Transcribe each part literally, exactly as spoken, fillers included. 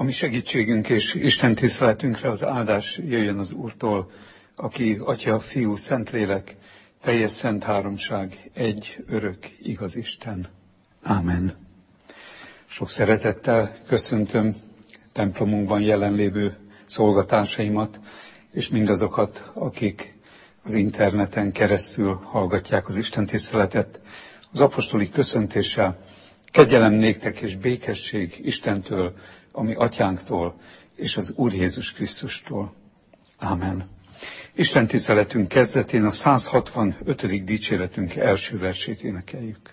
mi segítségünk és Isten tiszteletünkre az áldás jöjjön az Úrtól, aki Atya, Fiú, Szentlélek, teljes szent háromság, egy örök igaz Isten. Ámen. Sok szeretettel köszöntöm templomunkban jelenlévő szolgatársaimat, és mindazokat, akik az interneten keresztül hallgatják az Isten tiszteletet, az apostoli köszöntéssel: kegyelem néktek és békesség Istentől, ami Atyánktól, és az Úr Jézus Krisztustól. Ámen. Isten tiszteletünk kezdetén a száz hatvanötödik dicséretünk első versét énekeljük.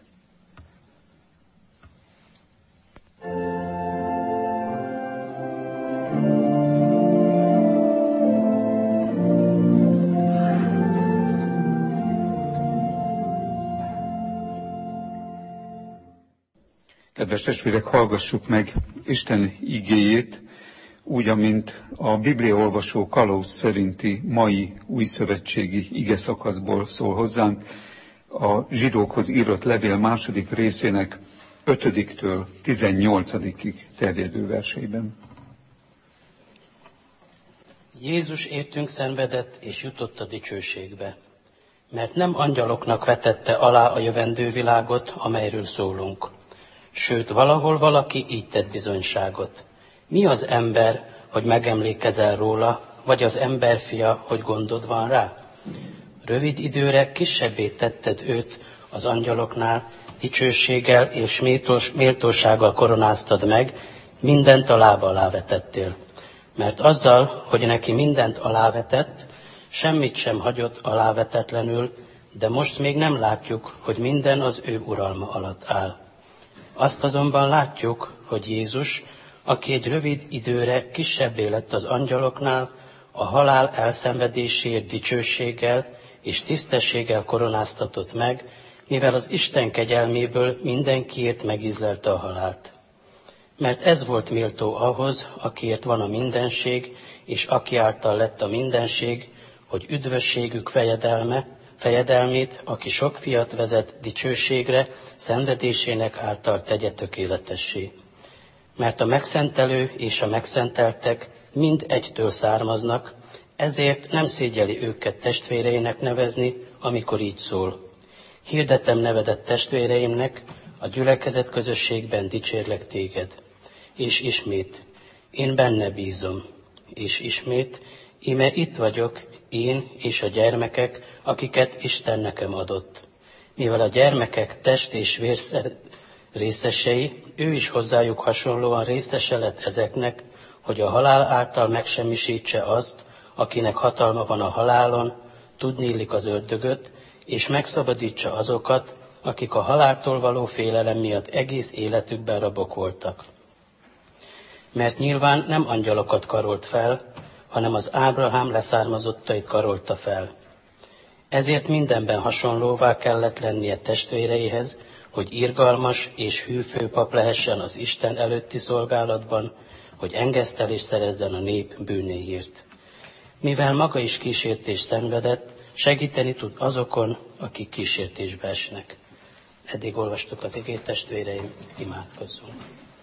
Kedves testvérek, hallgassuk meg Isten igéjét, úgy, amint a bibliaolvasó kalauz szerinti mai újszövetségi igeszakaszból szól hozzánk, a zsidókhoz írott levél második részének ötödiktől tizennyolcadikig terjedő verseiben. Jézus értünk szenvedett és jutott a dicsőségbe, mert nem angyaloknak vetette alá a jövendő világot, amelyről szólunk. Sőt, valahol valaki így tett bizonyságot. Mi az ember, hogy megemlékezel róla, vagy az emberfia, hogy gondod van rá? Rövid időre kisebbé tetted őt az angyaloknál, dicsőséggel és méltós, méltósággal koronáztad meg, mindent a lába alá vetettél. Mert azzal, hogy neki mindent alávetett, semmit sem hagyott alávetetlenül, de most még nem látjuk, hogy minden az ő uralma alatt áll. Azt azonban látjuk, hogy Jézus, aki egy rövid időre kisebbé lett az angyaloknál, a halál elszenvedéséért dicsőséggel és tisztességgel koronáztatott meg, mivel az Isten kegyelméből mindenkiért megízlelte a halált. Mert ez volt méltó ahhoz, akiért van a mindenség, és aki által lett a mindenség, hogy üdvösségük fejedelme, fejedelmét, aki sok fiat vezet dicsőségre, szenvedésének által tegye tökéletessé. Mert a megszentelő és a megszenteltek mind egytől származnak, ezért nem szégyeli őket testvéreinek nevezni, amikor így szól. Hirdetem nevedet testvéreimnek, a gyülekezet közösségben dicsérlek téged. És ismét, én benne bízom. És ismét, íme itt vagyok, én és a gyermekek, akiket Isten nekem adott. Mivel a gyermekek test és vér részesei, ő is hozzájuk hasonlóan részese lett ezeknek, hogy a halál által megsemmisítse azt, akinek hatalma van a halálon, tudniillik az ördögöt, és megszabadítsa azokat, akik a haláltól való félelem miatt egész életükben rabok voltak. Mert nyilván nem angyalokat karolt fel, hanem az Ábrahám leszármazottait karolta fel. Ezért mindenben hasonlóvá kellett lennie testvéreihez, hogy irgalmas és hű főpap lehessen az Isten előtti szolgálatban, hogy engesztelést szerezzen a nép bűnéért. Mivel maga is kísértést szenvedett, segíteni tud azokon, akik kísértésbe esnek. Eddig olvastuk az igét, testvéreim, imádkozzunk.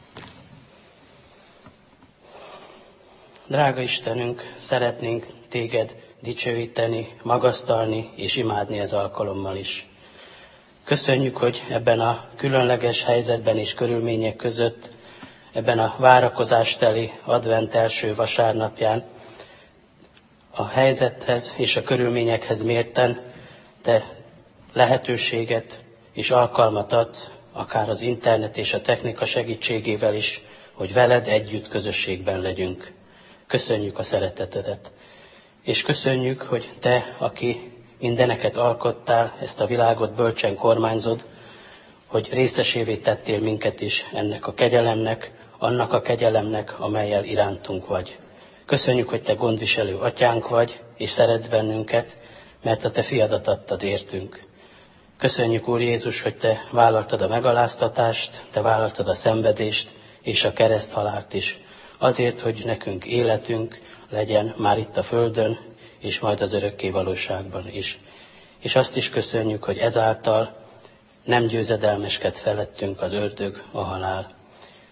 Drága Istenünk, szeretnénk téged dicsőíteni, magasztalni és imádni ez alkalommal is. Köszönjük, hogy ebben a különleges helyzetben és körülmények között, ebben a várakozásteli advent első vasárnapján a helyzethez és a körülményekhez mérten te lehetőséget és alkalmat adsz, akár az internet és a technika segítségével is, hogy veled együtt közösségben legyünk. Köszönjük a szeretetedet, és köszönjük, hogy te, aki mindeneket alkottál, ezt a világot bölcsen kormányzod, hogy részesévé tettél minket is ennek a kegyelemnek, annak a kegyelemnek, amellyel irántunk vagy. Köszönjük, hogy te gondviselő atyánk vagy, és szeretsz bennünket, mert a te fiadat adtad értünk. Köszönjük, Úr Jézus, hogy te vállaltad a megaláztatást, te vállaltad a szenvedést és a kereszthalált is, azért, hogy nekünk életünk legyen már itt a földön, és majd az örökké valóságban is. És azt is köszönjük, hogy ezáltal nem győzedelmeskedett felettünk az ördög, a halál.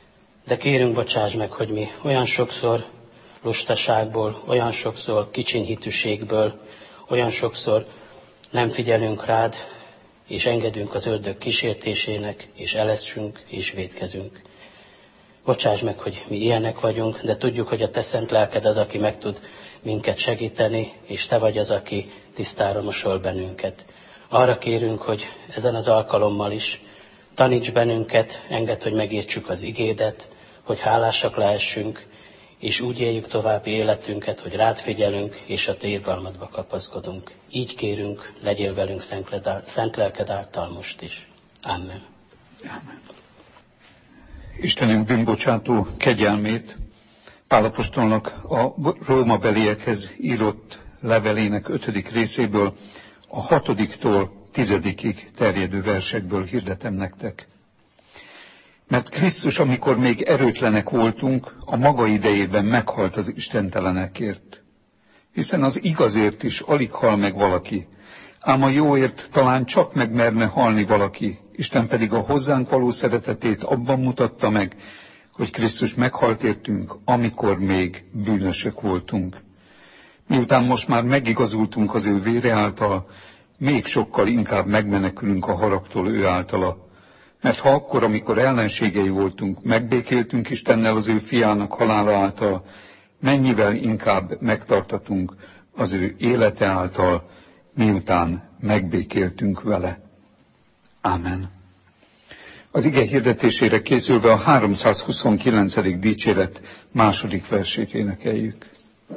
De kérünk, bocsáss meg, hogy mi olyan sokszor lustaságból, olyan sokszor kicsinyhitűségből, olyan sokszor nem figyelünk rád, és engedünk az ördög kísértésének, és eleszünk, és vétkezünk. Bocsáss meg, hogy mi ilyenek vagyunk, de tudjuk, hogy a te szent lelked az, aki meg tud minket segíteni, és te vagy az, aki tisztára mosol bennünket. Arra kérünk, hogy ezen az alkalommal is taníts bennünket, engedd, hogy megértsük az igédet, hogy hálásak lehessünk, és úgy éljük további életünket, hogy rád figyelünk, és a te irgalmadba kapaszkodunk. Így kérünk, legyél velünk szent lelked által most is. Amen. Amen. Istenünk bűnbocsátó kegyelmét Pál apostolnak a Róma beliekhez írott levelének ötödik részéből, a hatodiktól tizedikig terjedő versekből hirdetem nektek. Mert Krisztus, amikor még erőtlenek voltunk, a maga idejében meghalt az istentelenekért. Hiszen az igazért is alig hal meg valaki, ám a jóért talán csak megmerne halni valaki, Isten pedig a hozzánk való szeretetét abban mutatta meg, hogy Krisztus meghalt értünk, amikor még bűnösök voltunk. Miután most már megigazultunk az ő vére által, még sokkal inkább megmenekülünk a haragtól ő általa. Mert ha akkor, amikor ellenségei voltunk, megbékéltünk Istennel az ő fiának halála által, mennyivel inkább megtartatunk az ő élete által, miután megbékéltünk vele. Ámen. Az ige hirdetésére készülve a háromszázhuszonkilencedik dicséret második versét énekeljük.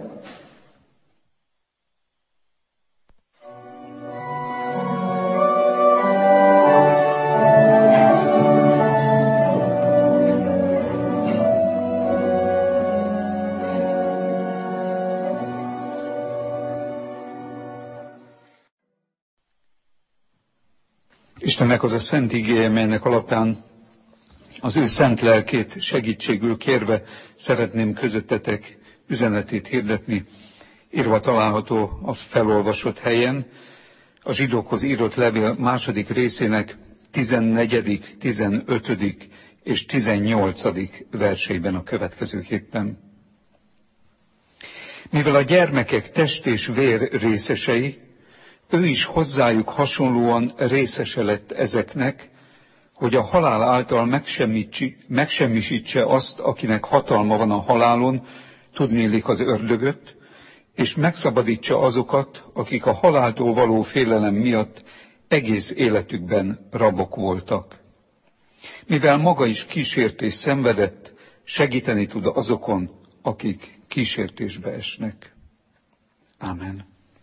Istennek az a szent igéje, melynek alapján az ő szent lelkét segítségül kérve szeretném közöttetek üzenetét hirdetni. Írva található a felolvasott helyen, a zsidókhoz írott levél második részének tizennegyedik, tizenötödik és tizennyolcadik verseiben a következőképpen. Mivel a gyermekek test és vér részesei, ő is hozzájuk hasonlóan részese lett ezeknek, hogy a halál által megsemmisítse azt, akinek hatalma van a halálon, tudnélik az ördögöt, és megszabadítsa azokat, akik a haláltól való félelem miatt egész életükben rabok voltak. Mivel maga is kísértést szenvedett, segíteni tud azokon, akik kísértésbe esnek. Ámen.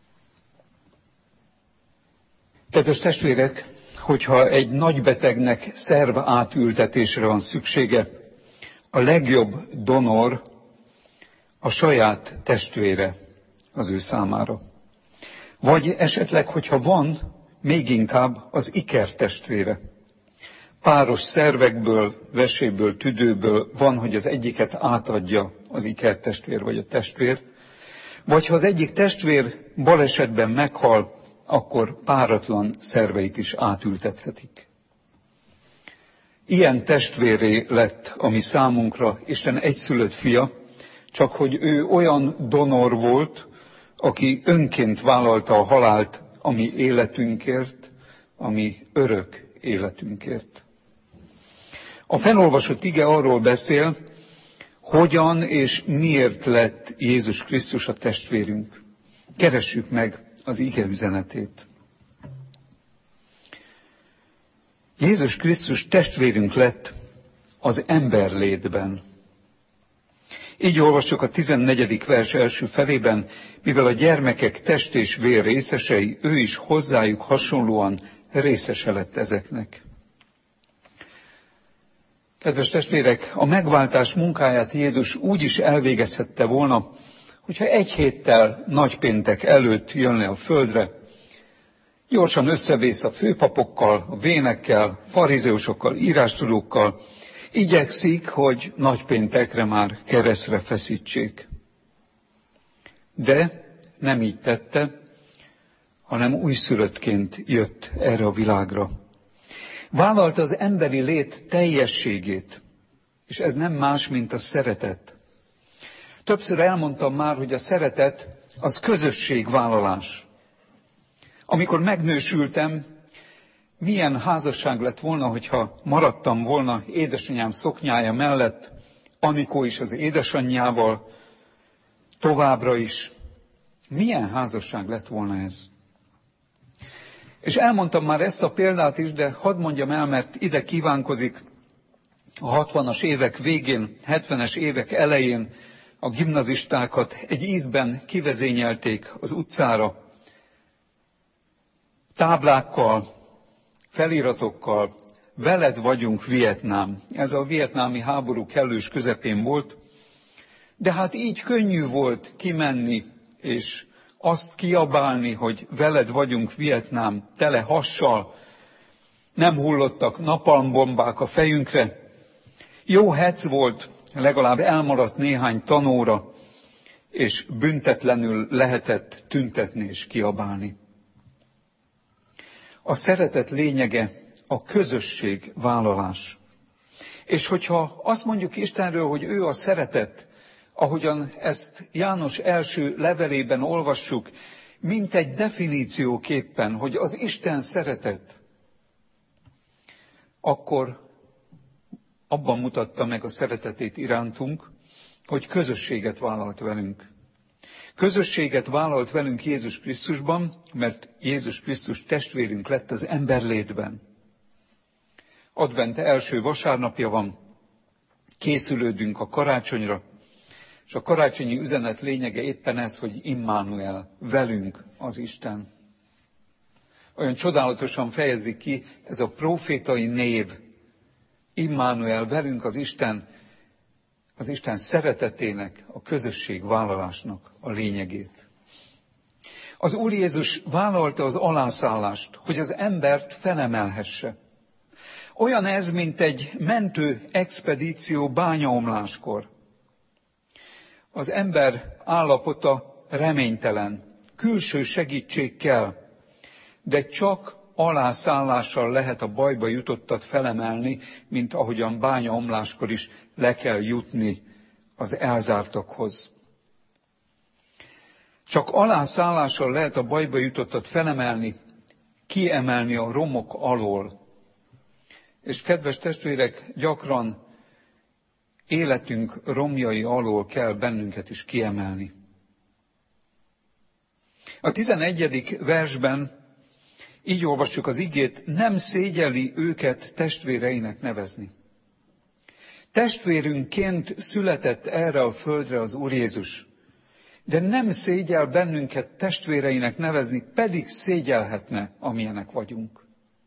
Kedves testvérek, hogyha egy nagy betegnek szerv átültetésre van szüksége, a legjobb donor a saját testvére az ő számára. Vagy esetleg, hogyha van, még inkább az ikertestvére. Páros szervekből, veséből, tüdőből van, hogy az egyiket átadja az ikertestvér vagy a testvér, vagy ha az egyik testvér balesetben meghal, akkor páratlan szerveit is átültethetik. Ilyen testvéré lett a mi számunkra Isten egyszülött fia, csak hogy ő olyan donor volt, aki önként vállalta a halált a mi életünkért, a mi örök életünkért. A felolvasott ige arról beszél, hogyan és miért lett Jézus Krisztus a testvérünk. Keressük meg az ige üzenetét. Jézus Krisztus testvérünk lett az emberlétben. Így olvassuk a tizennegyedik vers első felében, mivel a gyermekek test és vér részesei, ő is hozzájuk hasonlóan részese lett ezeknek. Kedves testvérek, a megváltás munkáját Jézus úgy is elvégezhette volna, hogyha egy héttel nagypéntek előtt jönne a földre, gyorsan összevész a főpapokkal, a vénekkel, farizeusokkal, írástudókkal, igyekszik, hogy nagypéntekre már keresztre feszítsék. De nem így tette, hanem újszülöttként jött erre a világra. Vállalta az emberi lét teljességét, És ez nem más, mint a szeretet. Többször elmondtam már, hogy a szeretet az közösségvállalás. Amikor megnősültem, milyen házasság lett volna, hogyha maradtam volna édesanyám szoknyája mellett, Anikó is az édesanyjával, továbbra is. Milyen házasság lett volna ez? És elmondtam már ezt a példát is, de hadd mondjam el, mert ide kívánkozik a hatvanas évek végén, hetvenes évek elején a gimnazistákat egy ízben kivezényelték az utcára, táblákkal, feliratokkal, veled vagyunk Vietnám. Ez a vietnámi háború kellős közepén volt, de hát így könnyű volt kimenni, és azt kiabálni, hogy veled vagyunk Vietnám, tele hassal, nem hullottak napalmbombák a fejünkre. Jó hec volt, legalább elmaradt néhány tanóra, és büntetlenül lehetett tüntetni és kiabálni. A szeretet lényege a közösség vállalás. És hogyha azt mondjuk Istenről, hogy ő a szeretet, ahogyan ezt János első levelében olvassuk, mint egy definícióképpen, hogy az Isten szeretet, akkor abban mutatta meg a szeretetét irántunk, hogy közösséget vállalt velünk. Közösséget vállalt velünk Jézus Krisztusban, mert Jézus Krisztus testvérünk lett az emberlétben. Advent első vasárnapja van, készülődünk a karácsonyra, és a karácsonyi üzenet lényege éppen ez, hogy Immanuel, velünk az Isten. Olyan csodálatosan fejezik ki ez a profétai név, Immanuel, velünk az Isten, az Isten szeretetének, a közösségvállalásnak a lényegét. Az Úr Jézus vállalta az alászállást, hogy az embert felemelhesse. Olyan ez, mint egy mentő expedíció bányaomláskor. Az ember állapota reménytelen, külső segítség kell, de csak alászállással lehet a bajba jutottat felemelni, mint ahogyan bányaomláskor is le kell jutni az elzártakhoz. Csak alászállással lehet a bajba jutottat felemelni, kiemelni a romok alól. És kedves testvérek, gyakran életünk romjai alól kell bennünket is kiemelni. A tizenegyedik versben így olvassuk az igét, nem szégyelli őket testvéreinek nevezni. Testvérünkként született erre a földre az Úr Jézus, de nem szégyel bennünket testvéreinek nevezni, pedig szégyelhetne, amilyenek vagyunk.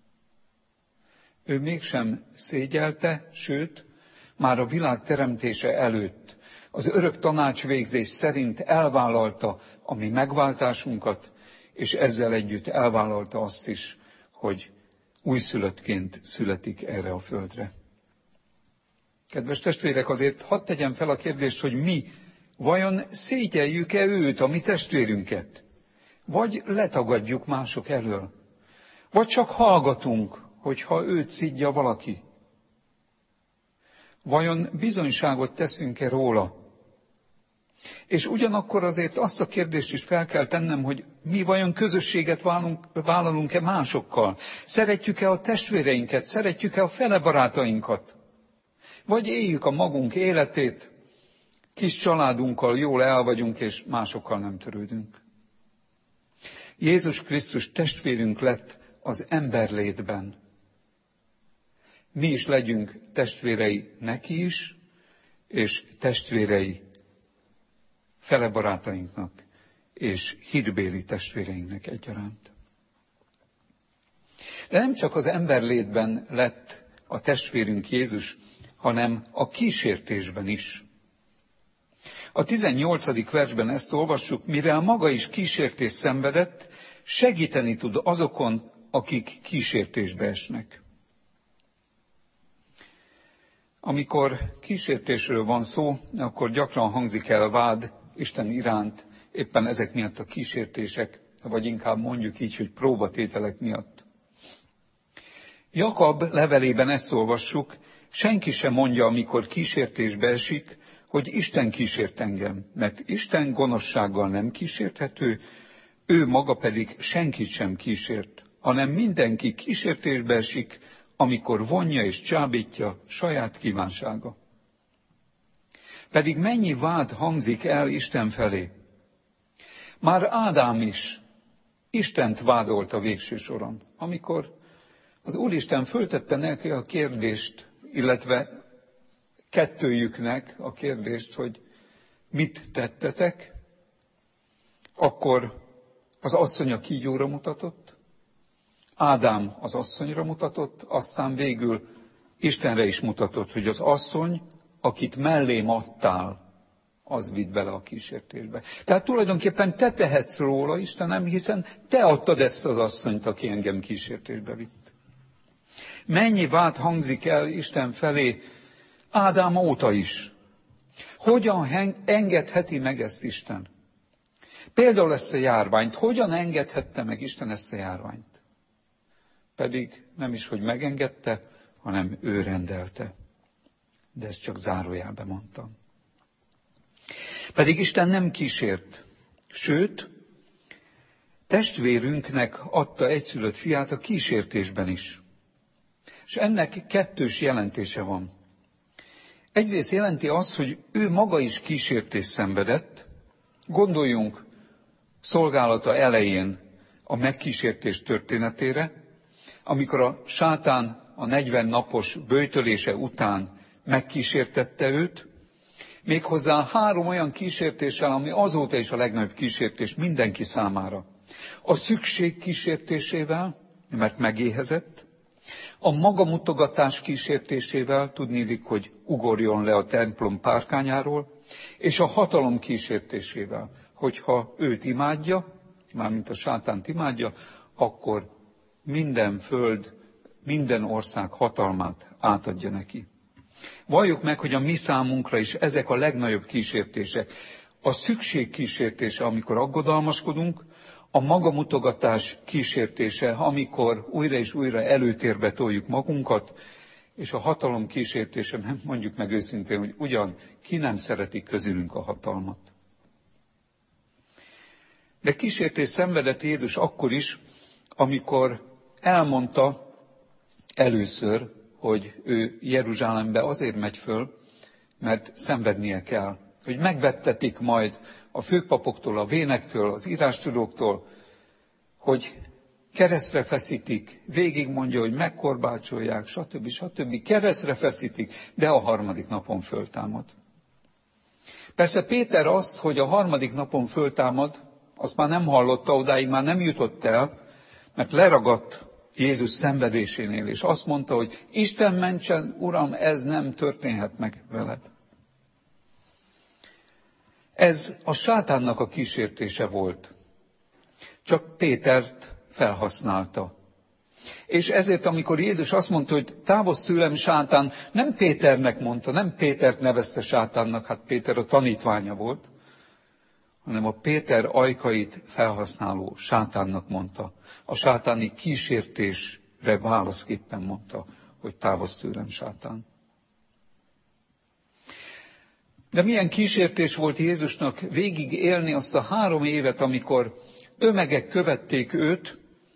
Ő mégsem szégyelte, sőt, már a világ teremtése előtt az örök tanácsvégzés szerint elvállalta a mi megváltásunkat, és ezzel együtt elvállalta azt is, hogy újszülöttként születik erre a földre. Kedves testvérek, azért hadd tegyem fel a kérdést, hogy mi vajon szégyeljük-e őt, a mi testvérünket? Vagy letagadjuk mások elől? Vagy csak hallgatunk, hogyha őt szidja valaki? Vajon bizonyságot teszünk-e róla? És ugyanakkor azért azt a kérdést is fel kell tennem, hogy mi vajon közösséget vállalunk, vállalunk-e másokkal? Szeretjük-e a testvéreinket? Szeretjük-e a felebarátainkat? Vagy éljük a magunk életét, kis családunkkal jól el vagyunk, és másokkal nem törődünk? Jézus Krisztus testvérünk lett az emberlétben. Mi is legyünk testvérei neki is, és testvérei felebarátainknak, és hídbéli testvéreinknek egyaránt. De nem csak az emberlétben lett a testvérünk Jézus, hanem a kísértésben is. A tizennyolcadik versben ezt olvassuk, mivel maga is kísértést szenvedett, segíteni tud azokon, akik kísértésbe esnek. Amikor kísértésről van szó, akkor gyakran hangzik el vád Isten iránt, éppen ezek miatt a kísértések, vagy inkább mondjuk így, hogy próbatételek miatt. Jakab levelében ezt olvassuk, Senki sem mondja, amikor kísértésbe esik, hogy Isten kísért engem, mert Isten gonoszsággal nem kísérthető, ő maga pedig senkit sem kísért, hanem mindenki kísértésbe esik, amikor vonja és csábítja saját kívánsága. Pedig mennyi vád hangzik el Isten felé? Már Ádám is Istent vádolta végső soron, amikor az Úristen föltette neki a kérdést, illetve kettőjüknek a kérdést, hogy mit tettetek, akkor az asszony a kígyóra mutatott, Ádám az asszonyra mutatott, aztán végül Istenre is mutatott, hogy az asszony, akit mellém adtál, az vitt bele a kísértésbe. Tehát tulajdonképpen te tehetsz róla, Istenem, hiszen te adtad ezt az asszonyt, aki engem kísértésbe vitt. Mennyi vád hangzik el Isten felé Ádám óta is. Hogyan engedheti meg ezt Isten? Például ezt a járványt. Hogyan engedhette meg Isten ezt a járványt? Pedig nem is, hogy megengedte, hanem ő rendelte. De ezt csak zárójelben mondtam. Pedig Isten nem kísért. Sőt, testvérünknek adta egyszülött fiát a kísértésben is. És ennek kettős jelentése van. Egyrészt jelenti azt, hogy ő maga is kísértést szenvedett. Gondoljunk szolgálata elején a megkísértés történetére, amikor a sátán a negyven napos böjtölése után megkísértette őt, méghozzá három olyan kísértéssel, ami azóta is a legnagyobb kísértés mindenki számára. A szükség kísértésével, mert megéhezett, a magamutogatás kísértésével, tudniillik, hogy ugorjon le a templom párkányáról, és a hatalom kísértésével, hogyha őt imádja, mármint a sátánt imádja, akkor minden föld, minden ország hatalmát átadja neki. Valljuk meg, hogy a mi számunkra is ezek a legnagyobb kísértések. A szükség kísértése, amikor aggodalmaskodunk, a magamutogatás kísértése, amikor újra és újra előtérbe toljuk magunkat, és a hatalom kísértése, mondjuk meg őszintén, hogy ugyan ki nem szereti közülünk a hatalmat. De kísértés szenvedett Jézus akkor is, amikor elmondta először, hogy ő Jeruzsálembe azért megy föl, mert szenvednie kell. Hogy megvettetik majd a főpapoktól, a vénektől, az írástudóktól, hogy keresztre feszítik, végig mondja, hogy megkorbácsolják, stb. stb. Keresztre feszítik, de a harmadik napon föltámad. Persze Péter azt, hogy a harmadik napon föltámad, azt már nem hallotta, odáig már nem jutott el, mert leragadt Jézus szenvedésénél, és azt mondta, hogy Isten mentsen, Uram, ez nem történhet meg veled. Ez a sátánnak a kísértése volt. Csak Pétert felhasználta. És ezért, amikor Jézus azt mondta, hogy távozz tőlem, sátán, nem Péternek mondta, nem Pétert nevezte sátánnak, hát Péter a tanítványa volt, hanem a Péter ajkait felhasználó sátánnak mondta. A sátáni kísértésre válaszképpen mondta, hogy távozz tőlem, sátán. De milyen kísértés volt Jézusnak végig élni azt a három évet, amikor tömegek követték őt,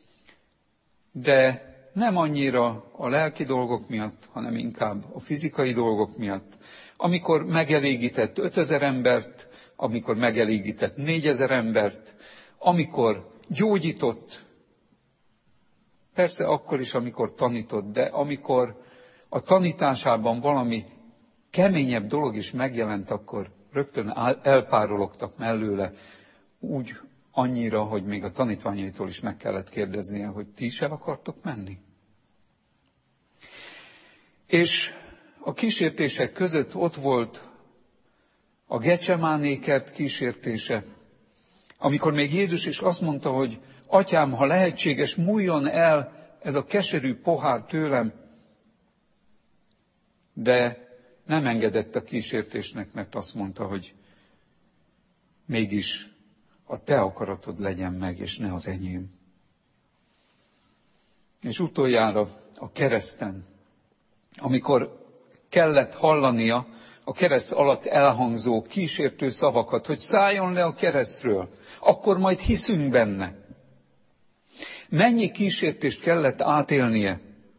de nem annyira a lelki dolgok miatt, hanem inkább a fizikai dolgok miatt. Amikor megelégített ötezer embert, amikor megelégített négyezer embert, amikor gyógyított, persze akkor is, amikor tanított, de amikor a tanításában valami keményebb dolog is megjelent, akkor rögtön elpárologtak mellőle, úgy annyira, hogy még a tanítványaitól is meg kellett kérdeznie, hogy ti is el akartok menni. És a kísértések között ott volt a Gecsemáné kert kísértése, amikor még Jézus is azt mondta, hogy Atyám, ha lehetséges, múljon el ez a keserű pohár tőlem, de nem engedett a kísértésnek, mert azt mondta, hogy mégis a te akaratod legyen meg, és ne az enyém. És utoljára a kereszten, amikor kellett hallania a kereszt alatt elhangzó kísértő szavakat, hogy szálljon le a keresztről, akkor majd hiszünk benne. Mennyi kísértést kellett átélnie?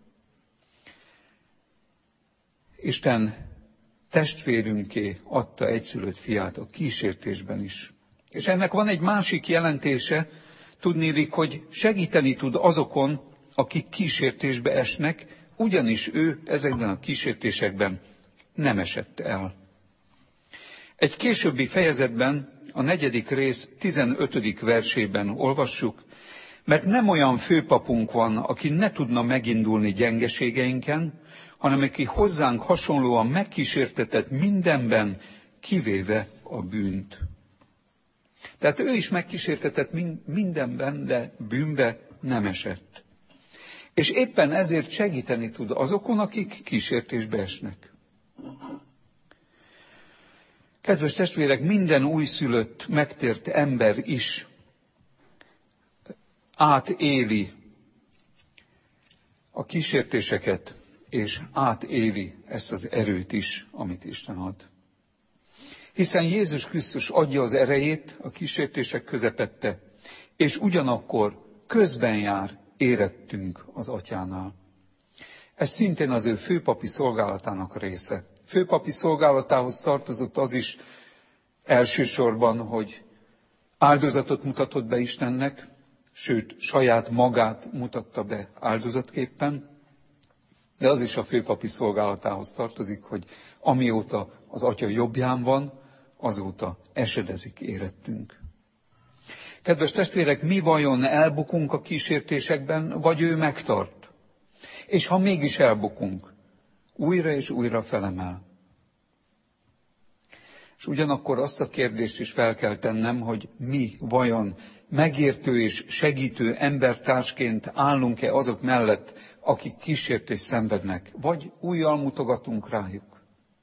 Isten testvérünké adta egyszülött fiát a kísértésben is. És ennek van egy másik jelentése, tudniillik, hogy segíteni tud azokon, akik kísértésbe esnek, ugyanis ő ezekben a kísértésekben nem esett el. Egy későbbi fejezetben, a negyedik rész tizenötödik versében olvassuk, mert nem olyan főpapunk van, aki ne tudna megindulni gyengeségeinken, hanem aki hozzánk hasonlóan megkísértetett mindenben, kivéve a bűnt. Tehát ő is megkísértetett mindenben, de bűnbe nem esett. És éppen ezért segíteni tud azokon, akik kísértésbe esnek. Kedves testvérek, minden újszülött, megtért ember is átéli a kísértéseket, és átéli ezt az erőt is, amit Isten ad. Hiszen Jézus Krisztus adja az erejét a kísértések közepette, és ugyanakkor közben jár érettünk az Atyánál. Ez szintén az ő főpapi szolgálatának része. Főpapi szolgálatához tartozott az is elsősorban, hogy áldozatot mutatott be Istennek, sőt, saját magát mutatta be áldozatképpen, de az is a főpapi szolgálatához tartozik, hogy amióta az Atya jobbján van, azóta esedezik érettünk. Kedves testvérek, mi vajon elbukunk a kísértésekben, vagy ő megtart? És ha mégis elbukunk, újra és újra felemel. És ugyanakkor azt a kérdést is fel kell tennem, hogy mi vajon megértő és segítő embertársként állunk-e azok mellett, akik kísértést szenvednek, vagy újjal mutogatunk rájuk.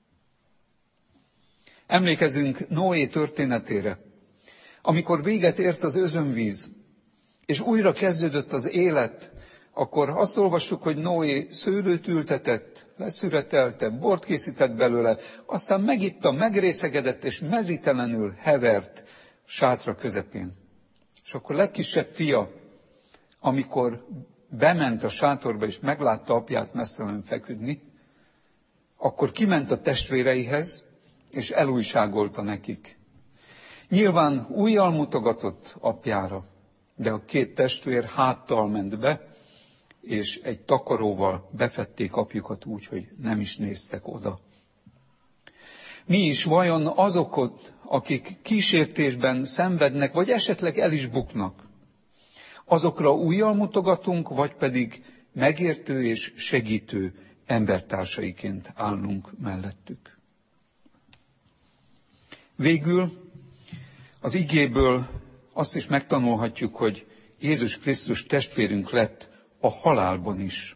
Emlékezünk Noé történetére, amikor véget ért az özönvíz, és újra kezdődött az élet, akkor azt olvassuk, hogy Noé szőlőt ültetett, leszüretelte, bort készített belőle, aztán megitta, megrészegedett, és mezítelenül hevert sátra közepén. És akkor legkisebb fia, amikor bement a sátorba, és meglátta apját mesztelenül feküdni, akkor kiment a testvéreihez, és elújságolta nekik. Nyilván újjal mutogatott apjára, de a két testvér háttal ment be, és egy takaróval befedték apjukat úgy, hogy nem is néztek oda. Mi is vajon azokat, akik kísértésben szenvednek, vagy esetleg el is buknak, azokra újjal mutogatunk, vagy pedig megértő és segítő embertársaiként állunk mellettük. Végül az igéből azt is megtanulhatjuk, hogy Jézus Krisztus testvérünk lett a halálban is.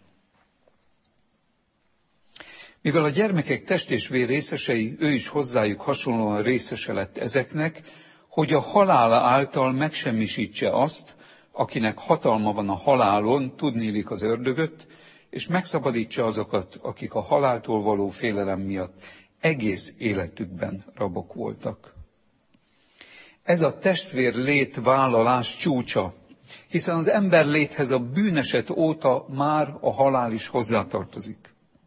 Mivel a gyermekek test és vér részesei, ő is hozzájuk hasonlóan részese lett ezeknek, hogy a halál által megsemmisítse azt, akinek hatalma van a halálon, tudniillik az ördögöt, és megszabadítsa azokat, akik a haláltól való félelem miatt egész életükben rabok voltak. Ez a testvér lét vállalás csúcsa, hiszen az ember léthez a bűneset óta már a halál is hozzátartozik.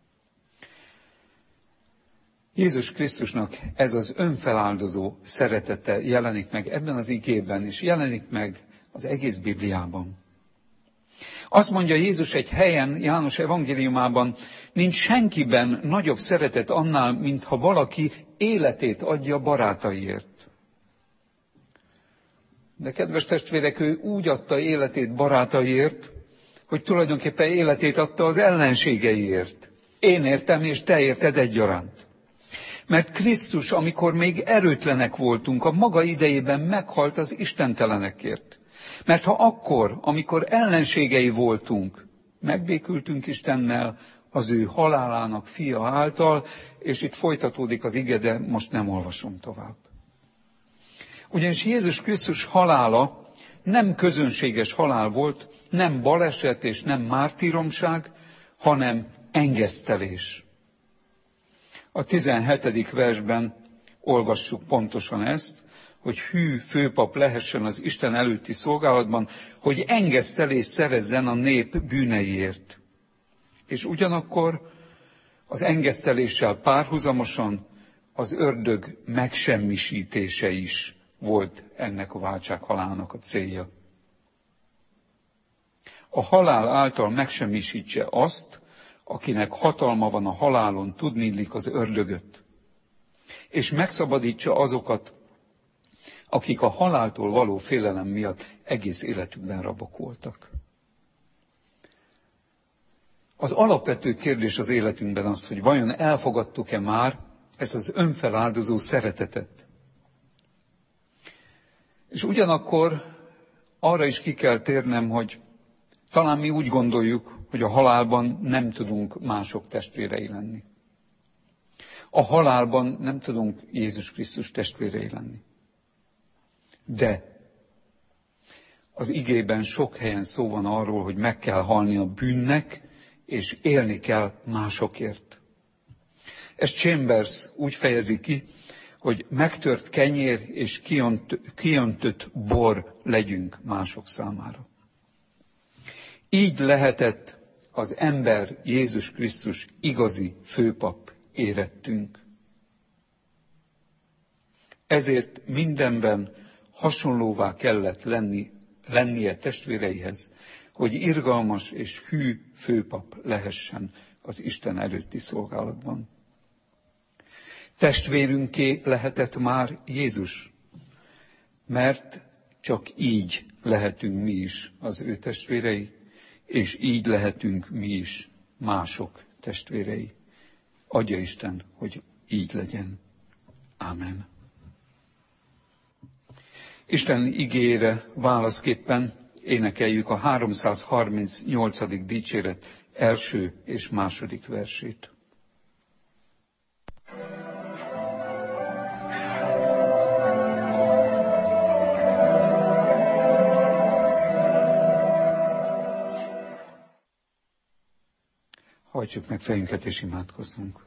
Jézus Krisztusnak ez az önfeláldozó szeretete jelenik meg ebben az igében, és jelenik meg az egész Bibliában. Azt mondja Jézus egy helyen, János evangéliumában, nincs senkiben nagyobb szeretet annál, mintha valaki életét adja barátaiért. De kedves testvérek, ő úgy adta életét barátaiért, hogy tulajdonképpen életét adta az ellenségeiért. Én értem, és te érted egyaránt. Mert Krisztus, amikor még erőtlenek voltunk, a maga idejében meghalt az istentelenekért. Mert ha akkor, amikor ellenségei voltunk, megbékültünk Istennel az ő halálának fia által, és itt folytatódik az ige, de most nem olvasom tovább. Ugyanis Jézus Krisztus halála nem közönséges halál volt, nem baleset és nem mártíromság, hanem engesztelés. A tizenhetedik versben olvassuk pontosan ezt, hogy hű főpap lehessen az Isten előtti szolgálatban, hogy engesztelést szerezzen a nép bűneiért. És ugyanakkor az engeszteléssel párhuzamosan az ördög megsemmisítése is volt ennek a váltsághalálnak a célja. A halál által megsemmisítse azt, akinek hatalma van a halálon, tudniillik az ördögöt, és megszabadítsa azokat, akik a haláltól való félelem miatt egész életükben rabok voltak. Az alapvető kérdés az életünkben az, hogy vajon elfogadtuk-e már ezt az önfeláldozó szeretetet. És ugyanakkor arra is ki kell térnem, hogy talán mi úgy gondoljuk, hogy a halálban nem tudunk mások testvérei lenni. A halálban nem tudunk Jézus Krisztus testvérei lenni. De az igében sok helyen szó van arról, hogy meg kell halni a bűnnek, és élni kell másokért. Ezt Chambers úgy fejezi ki, hogy megtört kenyér és kiönt, kiöntött bor legyünk mások számára. Így lehetett az ember Jézus Krisztus igazi főpap érettünk. Ezért mindenben hasonlóvá kellett lenni, lennie testvéreihez, hogy irgalmas és hű főpap lehessen az Isten előtti szolgálatban. Testvérünké lehetett már Jézus, mert csak így lehetünk mi is az ő testvérei, és így lehetünk mi is mások testvérei. Adja Isten, hogy így legyen. Ámen. Isten igéjére válaszképpen énekeljük a háromszázharmincnyolcadik dicséret első és második versét. Hajtsuk meg fejünket és imádkozzunk.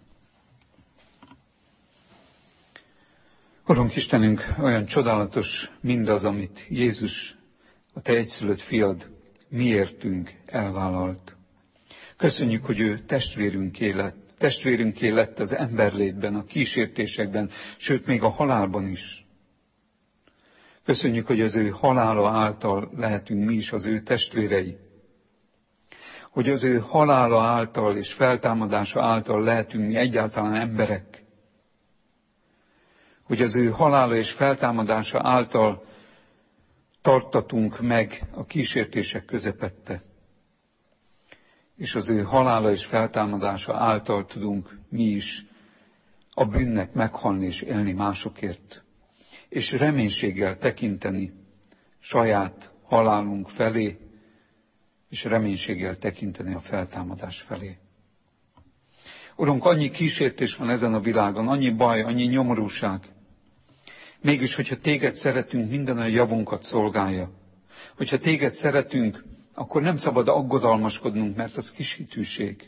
Urunk Istenünk, olyan csodálatos mindaz, amit Jézus, a Te egyszülött fiad, miértünk elvállalt. Köszönjük, hogy ő testvérünké lett, testvérünké lett az emberlétben, a kísértésekben, sőt még a halálban is. Köszönjük, hogy az ő halála által lehetünk mi is az ő testvérei. Hogy az ő halála által és feltámadása által lehetünk mi egyáltalán emberek. Hogy az ő halála és feltámadása által tartatunk meg a kísértések közepette. És az ő halála és feltámadása által tudunk mi is a bűnnek meghalni és élni másokért. És reménységgel tekinteni saját halálunk felé, és reménységgel tekinteni a feltámadás felé. Urunk, annyi kísértés van ezen a világon, annyi baj, annyi nyomorúság. Mégis, hogyha téged szeretünk, minden a javunkat szolgálja. Hogyha téged szeretünk, akkor nem szabad aggodalmaskodnunk, mert az kishitűség.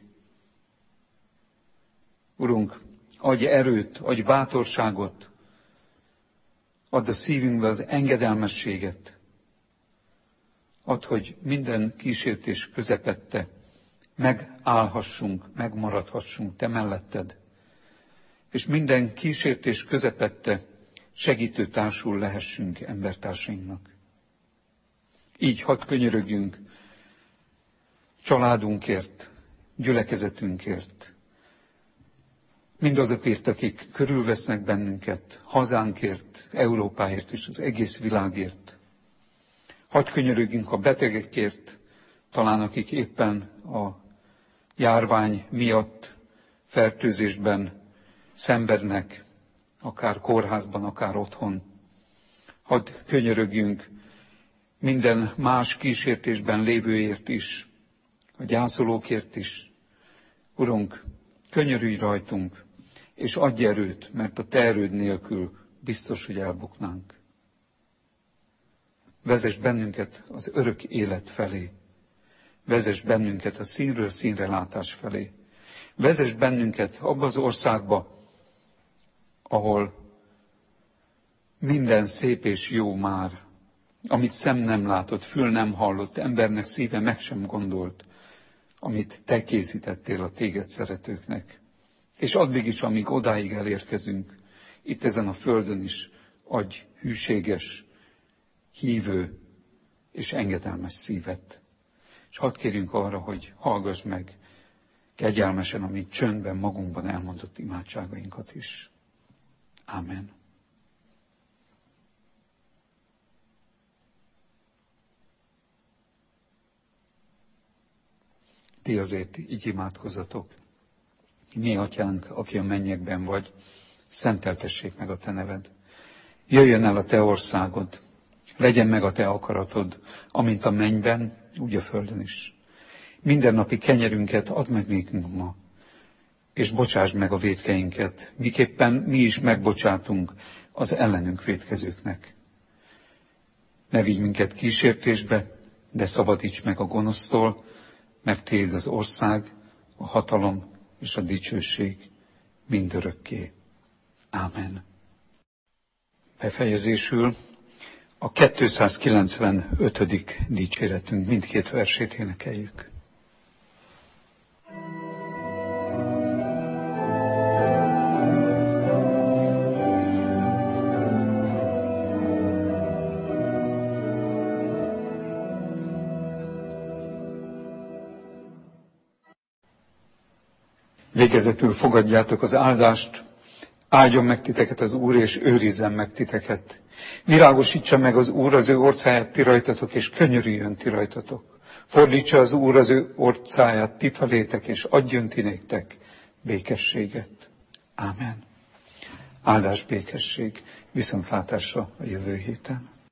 Urunk, adj erőt, adj bátorságot, add a szívünkbe az engedelmességet. Add, hogy minden kísértés közepette megállhassunk, megmaradhassunk Te melletted. És minden kísértés közepette segítő társul lehessünk embertársainknak. Így hadd könyörögjünk családunkért, gyülekezetünkért, mindazokért, akik körülvesznek bennünket, hazánkért, Európáért és az egész világért. Hadd könyörögjünk a betegekért, talán akik éppen a járvány miatt fertőzésben szenvednek, akár kórházban, akár otthon. Hadd könyörögjünk minden más kísértésben lévőért is, a gyászolókért is. Urunk, könyörülj rajtunk, és adj erőt, mert a Te erőd nélkül biztos, hogy elbuknánk. Vezess bennünket az örök élet felé. Vezess bennünket a színről színre látás felé. Vezess bennünket abba az országba, ahol minden szép és jó már, amit szem nem látott, fül nem hallott, embernek szíve meg sem gondolt, amit te készítettél a téged szeretőknek. És addig is, amíg odáig elérkezünk, itt ezen a földön is, adj hűséges, hívő és engedelmes szívet. És hadd kérjünk arra, hogy hallgass meg kegyelmesen a mi csöndben, magunkban elmondott imádságainkat is. Ámen. Ti azért így imádkozzatok. Mi, Atyánk, aki a mennyekben vagy, szenteltessék meg a te neved. Jöjjön el a te országod, legyen meg a te akaratod, amint a mennyben, úgy a földön is. Mindennapi kenyerünket add meg nékünk ma, és bocsásd meg a vétkeinket, miképpen mi is megbocsátunk az ellenünk vétkezőknek. Ne vigy minket kísértésbe, de szabadíts meg a gonosztól, mert tiéd az ország, a hatalom és a dicsőség mindörökké. Ámen. Befejezésül a kétszázkilencvenötödik dicséretünk mindkét versét énekeljük. Végezetül fogadjátok az áldást, áldjon meg titeket az Úr, és őrizzen meg titeket. Világosítsa meg az Úr az ő orcáját ti rajtatok, és könyörüljön ti rajtatok. Fordítsa az Úr az ő orcáját ti felétek, és adjon ti néktek békességet. Ámen. Áldás, békesség, viszontlátásra a jövő héten.